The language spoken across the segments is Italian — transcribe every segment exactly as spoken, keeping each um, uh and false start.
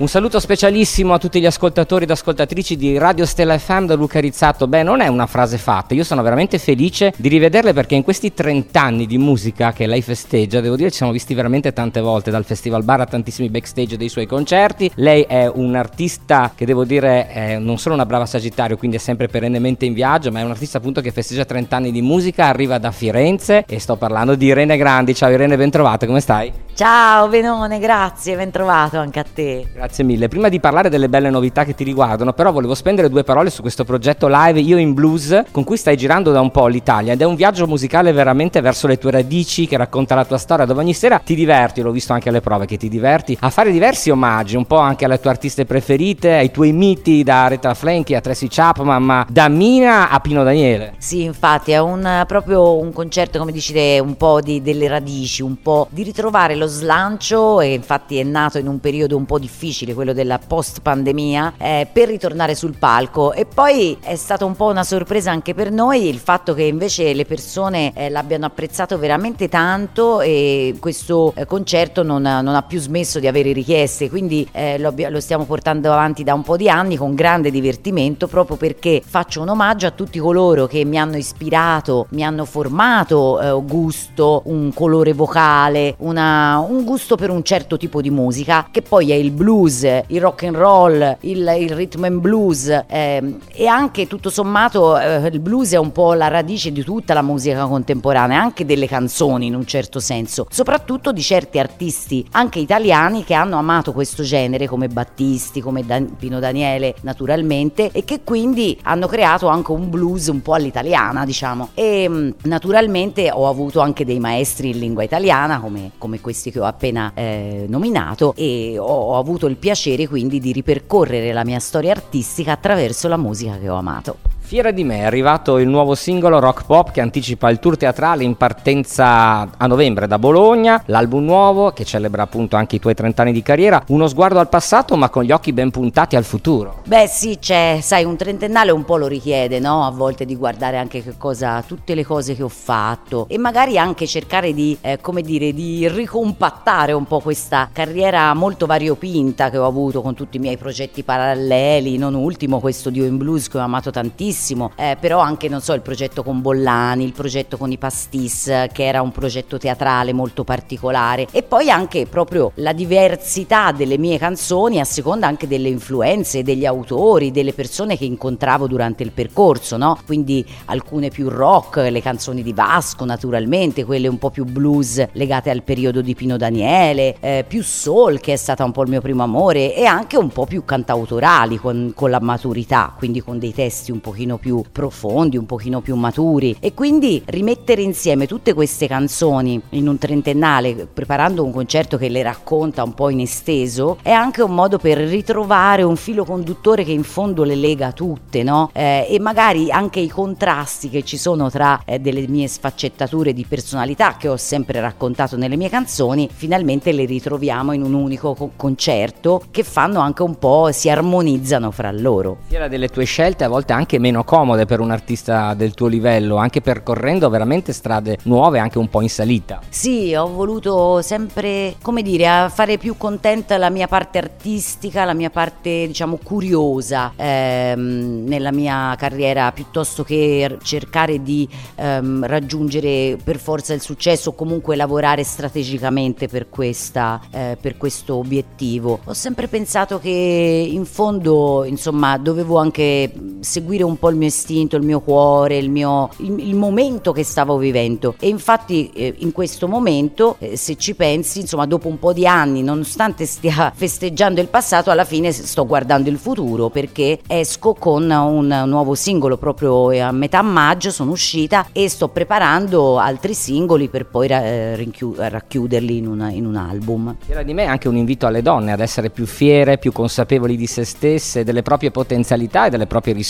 Un saluto specialissimo a tutti gli ascoltatori ed ascoltatrici di Radio Stella F M da Luca Rizzato. Beh, non è una frase fatta, io sono veramente felice di rivederle perché in questi trenta anni di musica che lei festeggia, devo dire ci siamo visti veramente tante volte, dal Festival Bar a tantissimi backstage dei suoi concerti. Lei è un artista che devo dire è non solo una brava Sagittario, quindi è sempre perennemente in viaggio, ma è un artista appunto che festeggia trenta anni di musica, arriva da Firenze e sto parlando di Irene Grandi. Ciao Irene, ben trovata, come stai? Ciao Benone, grazie, ben trovato anche a te. Grazie mille. Prima di parlare delle belle novità che ti riguardano, però volevo spendere due parole su questo progetto live Io in Blues con cui stai girando da un po' l'Italia ed è un viaggio musicale veramente verso le tue radici che racconta la tua storia, dove ogni sera ti diverti, l'ho visto anche alle prove che ti diverti a fare diversi omaggi, un po' anche alle tue artiste preferite, ai tuoi miti, da Aretha Franklin a Tracy Chapman, ma da Mina a Pino Daniele. Sì, infatti è un proprio un concerto, come dici te, un po' di, delle radici, un po' di ritrovare lo slancio, e infatti è nato in un periodo un po' difficile, quello della post pandemia, eh, per ritornare sul palco. E poi è stata un po' una sorpresa anche per noi il fatto che invece le persone eh, l'abbiano apprezzato veramente tanto, e questo eh, concerto non, non ha più smesso di avere richieste, quindi eh, lo, lo stiamo portando avanti da un po' di anni con grande divertimento, proprio perché faccio un omaggio a tutti coloro che mi hanno ispirato, mi hanno formato eh, gusto, un colore vocale, una, un gusto per un certo tipo di musica, che poi è il blues, il rock and roll, il, il rhythm and blues, eh, e anche tutto sommato eh, il blues è un po' la radice di tutta la musica contemporanea, anche delle canzoni in un certo senso, soprattutto di certi artisti anche italiani che hanno amato questo genere, come Battisti, come Dan- Pino Daniele naturalmente, e che quindi hanno creato anche un blues un po' all'italiana, diciamo. E mh, naturalmente ho avuto anche dei maestri in lingua italiana come, come questi che ho appena eh, nominato, e ho, ho avuto il piacere quindi di ripercorrere la mia storia artistica attraverso la musica che ho amato. Fiera di me, è arrivato il nuovo singolo Rock Pop che anticipa il tour teatrale in partenza a novembre da Bologna, l'album nuovo che celebra appunto anche i tuoi trenta anni di carriera, uno sguardo al passato ma con gli occhi ben puntati al futuro. Beh sì, c'è, sai, un trentennale un po' lo richiede, no? A volte di guardare anche che cosa, tutte le cose che ho fatto, e magari anche cercare di, eh, come dire, di ricompattare un po' questa carriera molto variopinta che ho avuto con tutti i miei progetti paralleli, non ultimo questo Dio in Blues che ho amato tantissimo. Eh, però anche, non so, il progetto con Bollani, il progetto con i Pastis, che era un progetto teatrale molto particolare, e poi anche proprio la diversità delle mie canzoni a seconda anche delle influenze, degli autori, delle persone che incontravo durante il percorso, no? Quindi alcune più rock, le canzoni di Vasco naturalmente, quelle un po' più blues legate al periodo di Pino Daniele, eh, più soul, che è stata un po' il mio primo amore, e anche un po' più cantautorali con, con la maturità, quindi con dei testi un pochino più profondi, un pochino più maturi. E quindi rimettere insieme tutte queste canzoni in un trentennale, preparando un concerto che le racconta un po' in esteso, è anche un modo per ritrovare un filo conduttore che in fondo le lega tutte, no? Eh, e magari anche i contrasti che ci sono tra eh, delle mie sfaccettature di personalità che ho sempre raccontato nelle mie canzoni, finalmente le ritroviamo in un unico co- concerto che fanno anche un po', si armonizzano fra loro. Fiera delle tue scelte, a volte anche meno comode per un artista del tuo livello, anche percorrendo veramente strade nuove, anche un po' in salita. Sì, ho voluto sempre, come dire, a fare più contenta la mia parte artistica, la mia parte, diciamo, curiosa ehm, nella mia carriera, piuttosto che cercare di ehm, raggiungere per forza il successo o comunque lavorare strategicamente per questa eh, per questo obiettivo. Ho sempre pensato che in fondo, insomma, dovevo anche seguire un po' il mio istinto, il mio cuore, il mio il, il momento che stavo vivendo, e infatti eh, in questo momento eh, se ci pensi, insomma, dopo un po' di anni, nonostante stia festeggiando il passato, alla fine sto guardando il futuro, perché esco con un nuovo singolo proprio a metà maggio, sono uscita e sto preparando altri singoli per poi eh, rinchiu- racchiuderli in, una, in un album. Fiera di me è anche un invito alle donne ad essere più fiere, più consapevoli di se stesse, delle proprie potenzialità e delle proprie risorse,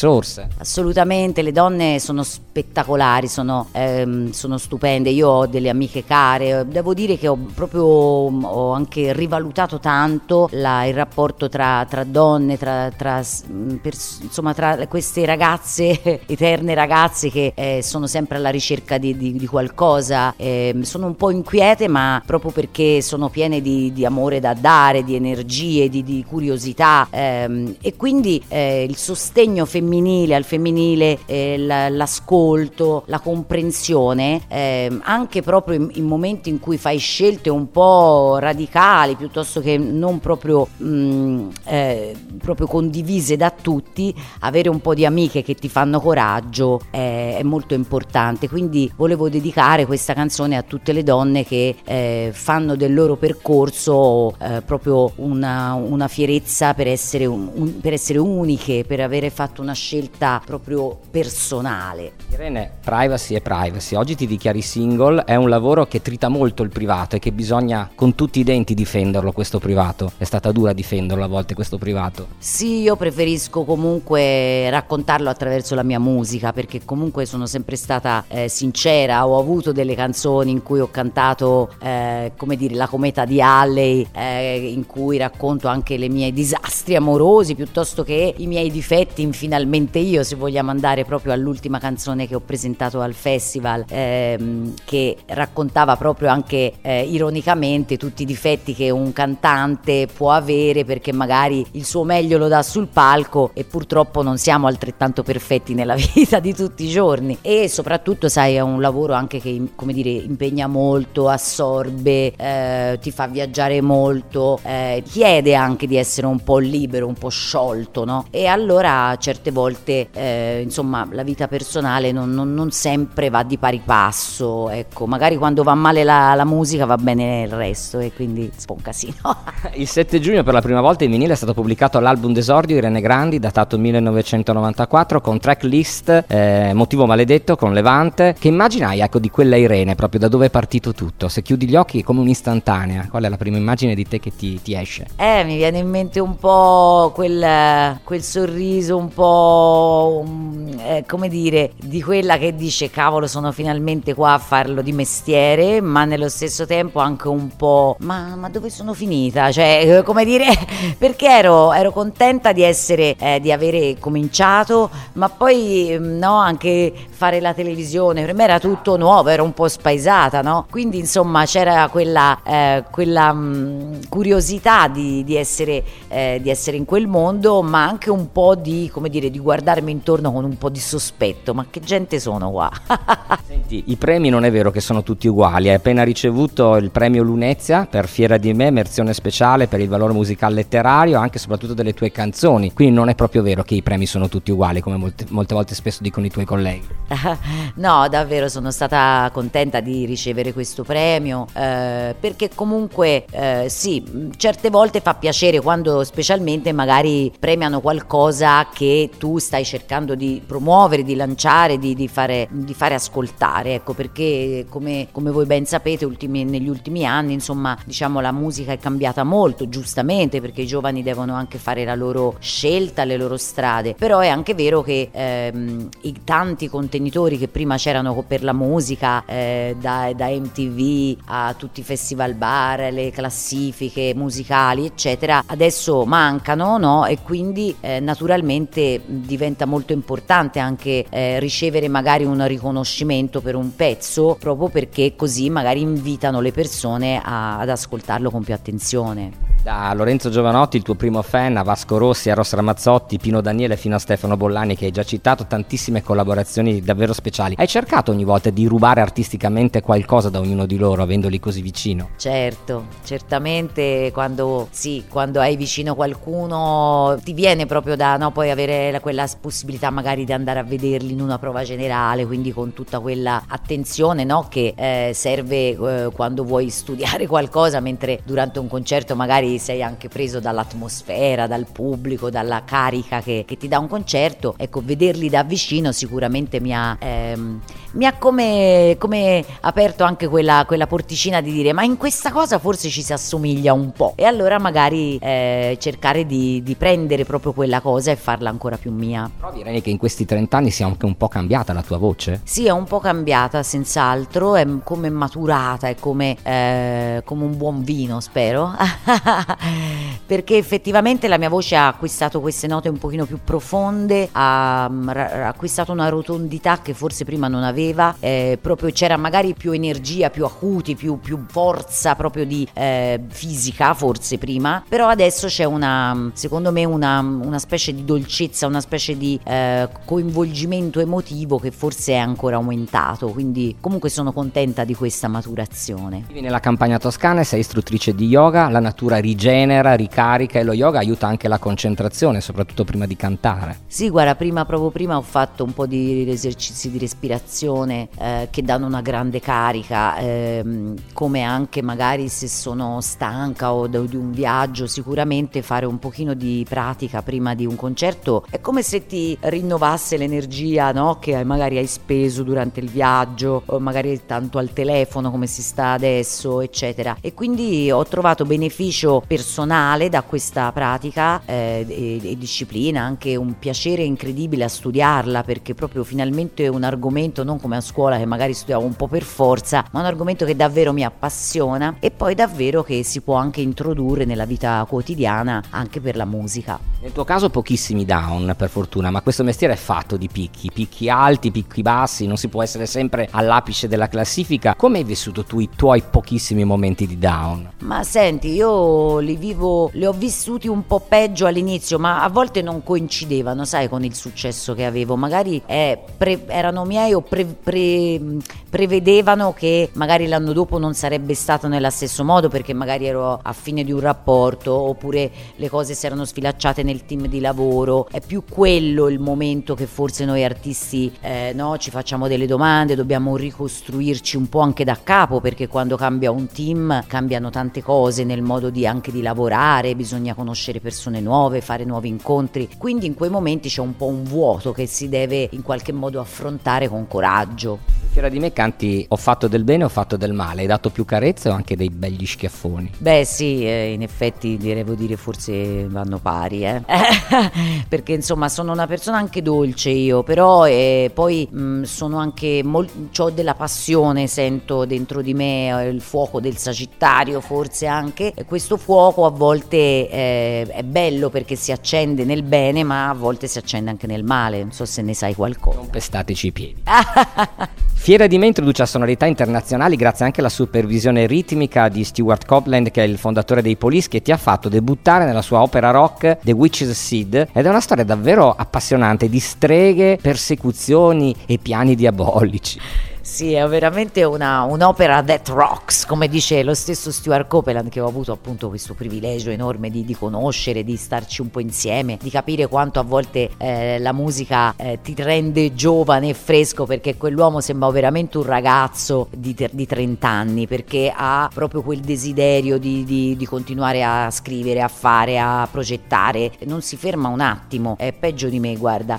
risorse. Assolutamente, le donne sono spettacolari, sono, ehm, sono stupende. Io ho delle amiche care, devo dire che ho proprio ho anche rivalutato tanto la, il rapporto tra, tra donne, tra, tra, per, insomma, tra queste ragazze, eterne ragazze che eh, sono sempre alla ricerca di, di, di qualcosa. Eh, sono un po' inquiete, ma proprio perché sono piene di, di amore da dare, di energie, di, di curiosità, ehm, e quindi eh, il sostegno femminile al femminile, eh, l'ascolto, la comprensione, eh, anche proprio in, in momenti in cui fai scelte un po' radicali piuttosto che non proprio, mh, eh, proprio condivise da tutti, avere un po' di amiche che ti fanno coraggio eh, è molto importante. Quindi volevo dedicare questa canzone a tutte le donne che eh, fanno del loro percorso eh, proprio una, una fierezza per essere, un, un, per essere uniche, per avere fatto una scelta proprio personale. Irene, privacy è privacy. Oggi ti dichiari single, è un lavoro che trita molto il privato e che bisogna con tutti i denti difenderlo, questo privato. È stata dura difenderlo a volte, questo privato. Sì, io preferisco comunque raccontarlo attraverso la mia musica, perché comunque sono sempre stata eh, sincera. Ho avuto delle canzoni in cui ho cantato eh, come dire La cometa di Halley, eh, in cui racconto anche i miei disastri amorosi piuttosto che i miei difetti in Finalmente io, se vogliamo andare proprio all'ultima canzone che ho presentato al festival, ehm, che raccontava proprio anche eh, ironicamente tutti i difetti che un cantante può avere, perché magari il suo meglio lo dà sul palco e purtroppo non siamo altrettanto perfetti nella vita di tutti i giorni. E soprattutto, sai, è un lavoro anche che, come dire, impegna molto, assorbe, eh, ti fa viaggiare molto, eh, chiede anche di essere un po' libero, un po' sciolto, no? E allora certe volte eh, insomma la vita personale non, non, non sempre va di pari passo, ecco, magari quando va male la, la musica va bene il resto, e quindi un po' un casino. Il sette giugno per la prima volta in vinile è stato pubblicato l'album d'esordio Irene Grandi, datato millenovecentonovantaquattro, con tracklist eh, Motivo maledetto con Levante. Che immagine hai, ecco, di quella Irene, proprio da dove è partito tutto? Se chiudi gli occhi è come un'istantanea, qual è la prima immagine di te che ti, ti esce? Eh, mi viene in mente un po' quel, quel sorriso un po' eh, come dire, di quella che dice cavolo, sono finalmente qua a farlo di mestiere, ma nello stesso tempo anche un po' ma, ma dove sono finita? Cioè, come dire, perché ero, ero contenta di essere, eh, di avere cominciato, ma poi no, anche fare la televisione per me era tutto nuovo, ero un po' spaesata, no? Quindi insomma c'era quella, eh, quella mh, curiosità di, di essere eh, di essere in quel mondo, ma anche un po' di, come dire, di guardarmi intorno con un po' di sospetto, ma che gente sono qua? Senti, i premi non è vero che sono tutti uguali. Hai appena ricevuto il premio Lunezia per Fiera di me, menzione speciale per il valore musicale letterario, anche e soprattutto delle tue canzoni, quindi non è proprio vero che i premi sono tutti uguali, come molte, molte volte spesso dicono i tuoi colleghi. No, davvero sono stata contenta di ricevere questo premio, eh, perché comunque eh, sì, certe volte fa piacere quando specialmente magari premiano qualcosa che tu stai cercando di promuovere, di lanciare, di, di, fare, di fare ascoltare, ecco, perché come, come voi ben sapete ultimi, negli ultimi anni insomma diciamo la musica è cambiata molto, giustamente, perché i giovani devono anche fare la loro scelta, le loro strade, però è anche vero che ehm, i tanti contenitori che prima c'erano per la musica, eh, da, da M T V a tutti i festival bar, le classifiche musicali eccetera, adesso mancano, no? E quindi eh, naturalmente diventa molto importante anche eh, ricevere magari un riconoscimento per un pezzo, proprio perché così magari invitano le persone a, ad ascoltarlo con più attenzione. Da Lorenzo Giovanotti, il tuo primo fan, a Vasco Rossi, a Ross Ramazzotti, Pino Daniele fino a Stefano Bollani, che hai già citato, tantissime collaborazioni davvero speciali. Hai cercato ogni volta di rubare artisticamente qualcosa da ognuno di loro, avendoli così vicino? Certo, certamente quando sì, quando hai vicino qualcuno ti viene proprio da no, poi avere la, quella possibilità magari di andare a vederli in una prova generale, quindi con tutta quella attenzione, no, che eh, serve eh, quando vuoi studiare qualcosa, mentre durante un concerto magari sei anche preso dall'atmosfera, dal pubblico, dalla carica che, che ti dà un concerto. Ecco, vederli da vicino sicuramente mi ha, ehm, mi ha come, come aperto anche quella, quella porticina di dire ma in questa cosa forse ci si assomiglia un po', e allora magari eh, cercare di, di prendere proprio quella cosa e farla ancora più mia. Però direi che in questi trent'anni sia anche un po' cambiata la tua voce? Sì, è un po' cambiata senz'altro, è come maturata, è come, eh, come un buon vino, spero, perché effettivamente la mia voce ha acquistato queste note un pochino più profonde, ha, ha acquistato una rotondità che forse prima non aveva, eh, proprio c'era magari più energia, più acuti, più, più forza proprio di eh, fisica forse prima, però adesso c'è una, secondo me una, una specie di dolcezza, una specie di eh, coinvolgimento emotivo che forse è ancora aumentato, quindi comunque sono contenta di questa maturazione. Vivi nella campagna toscana e sei istruttrice di yoga, la natura rigenera, ricarica e lo yoga aiuta anche la concentrazione, soprattutto prima di cantare. Sì, guarda, prima proprio prima ho fatto un po' di esercizi di respirazione eh, che danno una grande carica, ehm, come anche magari se sono stanca o di un viaggio, sicuramente fare un pochino di pratica prima di un concerto è come se ti rinnovasse l'energia, no? Che magari hai speso durante il viaggio o magari tanto al telefono come si sta adesso, eccetera. E quindi ho trovato beneficio personale da questa pratica eh, e, e disciplina, anche un piacere incredibile a studiarla, perché proprio finalmente è un argomento non come a scuola che magari studiavo un po' per forza, ma un argomento che davvero mi appassiona e poi davvero che si può anche introdurre nella vita quotidiana anche per la musica. Nel tuo caso pochissimi down, per fortuna, ma questo mestiere è fatto di picchi, picchi alti, picchi bassi, non si può essere sempre all'apice della classifica. Come hai vissuto tu i tuoi pochissimi momenti di down? Ma senti, io li vivo, li ho vissuti un po' peggio all'inizio, ma a volte non coincidevano, sai, con il successo che avevo. Magari eh, pre, erano miei o pre, pre, prevedevano che magari l'anno dopo non sarebbe stato nello stesso modo, perché magari ero a fine di un rapporto, oppure le cose si erano sfilacciate nel team di lavoro. È più quello il momento che forse noi artisti eh, no, ci facciamo delle domande, dobbiamo ricostruirci un po' anche da capo, perché quando cambia un team cambiano tante cose nel modo di anche di lavorare, bisogna conoscere persone nuove, fare nuovi incontri, quindi in quei momenti c'è un po' un vuoto che si deve in qualche modo affrontare con coraggio. Fiera di me canti Ho fatto del bene, ho fatto del male, hai dato più carezze o anche dei begli schiaffoni? Beh sì, eh, in effetti devo dire forse vanno pari, eh. Perché insomma sono una persona anche dolce io, però eh, poi mh, sono anche molto, ho della passione, sento dentro di me eh, il fuoco del Sagittario forse anche, e questo fuoco a volte eh, è bello perché si accende nel bene, ma a volte si accende anche nel male, non so se ne sai qualcosa. Non pestateci i piedi. Fiera di me introduce a sonorità internazionali grazie anche alla supervisione ritmica di Stuart Copeland, che è il fondatore dei Police, che ti ha fatto debuttare nella sua opera rock The Witch's Seed, ed è una storia davvero appassionante di streghe, persecuzioni e piani diabolici. Sì, è veramente una, un'opera that rocks, come dice lo stesso Stuart Copeland, che ho avuto appunto questo privilegio enorme di, di conoscere, di starci un po' insieme, di capire quanto a volte eh, la musica eh, ti rende giovane e fresco, perché quell'uomo sembra veramente un ragazzo di, di trenta anni, perché ha proprio quel desiderio di, di, di continuare a scrivere, a fare, a progettare, non si ferma un attimo, è peggio di me, guarda.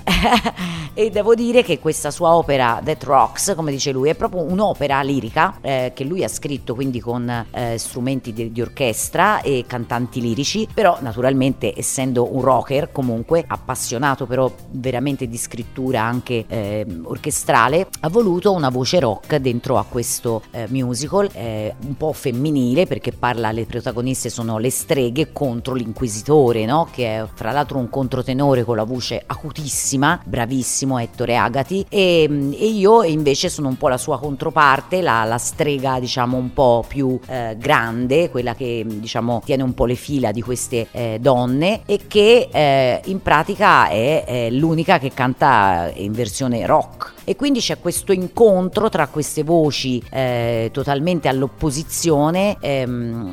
E devo dire che questa sua opera That Rocks, come dice lui, è proprio un'opera lirica eh, che lui ha scritto, quindi con eh, strumenti di, di orchestra e cantanti lirici, però naturalmente essendo un rocker comunque appassionato però veramente di scrittura anche eh, orchestrale, ha voluto una voce rock dentro a questo eh, musical eh, un po' femminile, perché parla, le protagoniste sono le streghe contro l'inquisitore, no? Che è fra l'altro un controtenore con la voce acutissima, bravissimo, Ettore Agati, e, e io invece sono un po' la sua controparte, la, la strega diciamo un po' più eh, grande, quella che diciamo tiene un po' le fila di queste eh, donne, e che eh, in pratica è, è l'unica che canta in versione rock. E quindi c'è questo incontro tra queste voci eh, totalmente all'opposizione, ehm,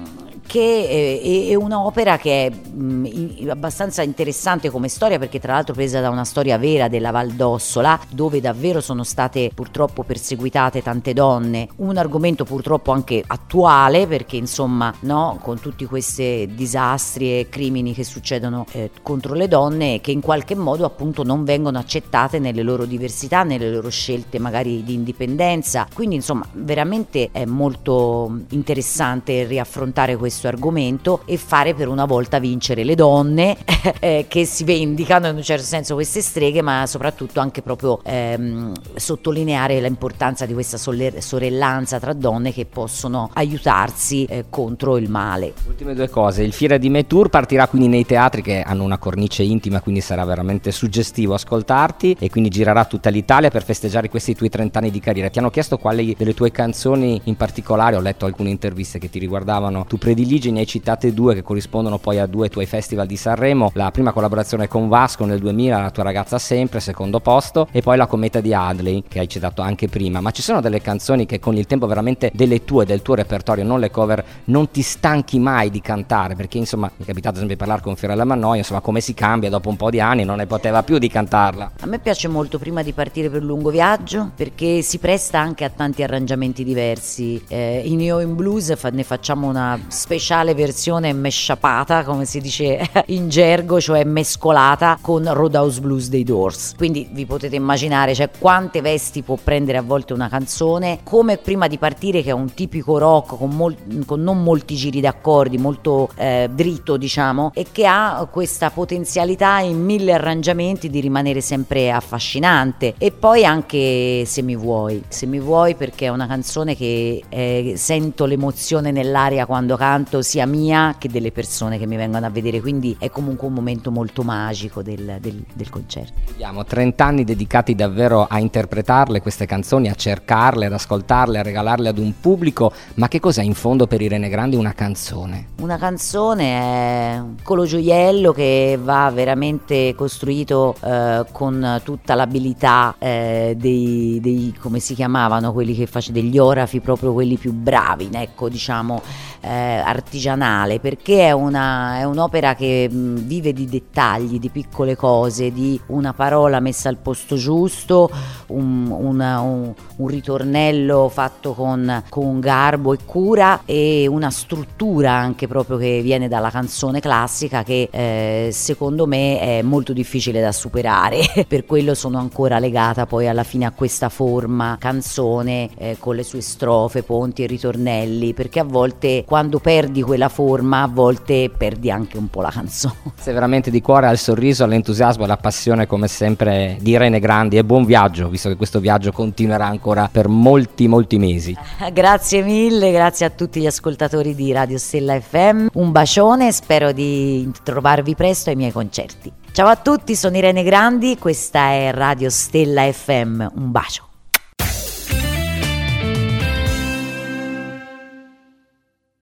che è, è un'opera che è mh, abbastanza interessante come storia, perché tra l'altro presa da una storia vera della Val d'Ossola, dove davvero sono state purtroppo perseguitate tante donne, un argomento purtroppo anche attuale, perché insomma, no, con tutti questi disastri e crimini che succedono eh, contro le donne, che in qualche modo appunto non vengono accettate nelle loro diversità, nelle loro scelte magari di indipendenza. Quindi insomma veramente è molto interessante riaffrontare questo argomento e fare per una volta vincere le donne eh, che si vendicano in un certo senso, queste streghe, ma soprattutto anche proprio ehm, sottolineare l'importanza di questa sorellanza tra donne che possono aiutarsi eh, contro il male. Ultime due cose: il Fiera di Me Tour partirà quindi nei teatri che hanno una cornice intima, quindi sarà veramente suggestivo ascoltarti, e quindi girerà tutta l'Italia per festeggiare questi tuoi trenta anni di carriera. Ti hanno chiesto quali delle tue canzoni in particolare, ho letto alcune interviste che ti riguardavano, tu prediligi, ne hai citate due che corrispondono poi a due tuoi festival di Sanremo: la prima collaborazione con Vasco nel duemila, La tua ragazza sempre, secondo posto, e poi la Cometa di Hadley che hai citato anche prima. Ma ci sono delle canzoni che con il tempo veramente delle tue, del tuo repertorio, non le cover, non ti stanchi mai di cantare? Perché insomma mi è capitato sempre di parlare con Fiorella Mannoia, insomma come si cambia dopo un po' di anni, non ne poteva più di cantarla. A me piace molto Prima di partire per il lungo viaggio, perché si presta anche a tanti arrangiamenti diversi. eh, in Io in Blues fa- ne facciamo una speciale versione meshapata, come si dice in gergo, cioè mescolata con Roadhouse Blues dei Doors. Quindi vi potete immaginare, cioè, quante vesti può prendere a volte una canzone, come Prima di partire, che è un tipico rock con, mol- con non molti giri d'accordi, molto eh, dritto diciamo, e che ha questa potenzialità in mille arrangiamenti di rimanere sempre affascinante. E poi anche Se mi vuoi, Se mi vuoi perché è una canzone che eh, sento l'emozione nell'aria quando canto, sia mia che delle persone che mi vengono a vedere, quindi è comunque un momento molto magico del, del, del concerto. Abbiamo trenta anni dedicati davvero a interpretarle queste canzoni, a cercarle, ad ascoltarle, a regalarle ad un pubblico. Ma che cos'è in fondo per Irene Grandi una canzone? Una canzone è un piccolo gioiello che va veramente costruito eh, con tutta l'abilità eh, dei, dei, come si chiamavano, quelli che facevano degli orafi, proprio quelli più bravi, ecco, diciamo eh, artigianale, perché è, una, è un'opera che mh, vive di dettagli, di piccole cose, di una parola messa al posto giusto, un, una, un, un ritornello fatto con, con garbo e cura, e una struttura anche proprio che viene dalla canzone classica, che eh, secondo me è molto difficile da superare. Per quello sono ancora legata poi alla fine a questa forma canzone eh, con le sue strofe, ponti e ritornelli, perché a volte quando perdi quella forma a volte perdi anche un po' la canzone. Sei veramente di cuore al sorriso, all'entusiasmo e alla passione come sempre di Irene Grandi, e buon viaggio, visto che questo viaggio continuerà ancora per molti molti mesi. Grazie mille, grazie a tutti gli ascoltatori di Radio Stella F M, un bacione, spero di trovarvi presto ai miei concerti. Ciao a tutti, sono Irene Grandi, questa è Radio Stella F M, un bacio.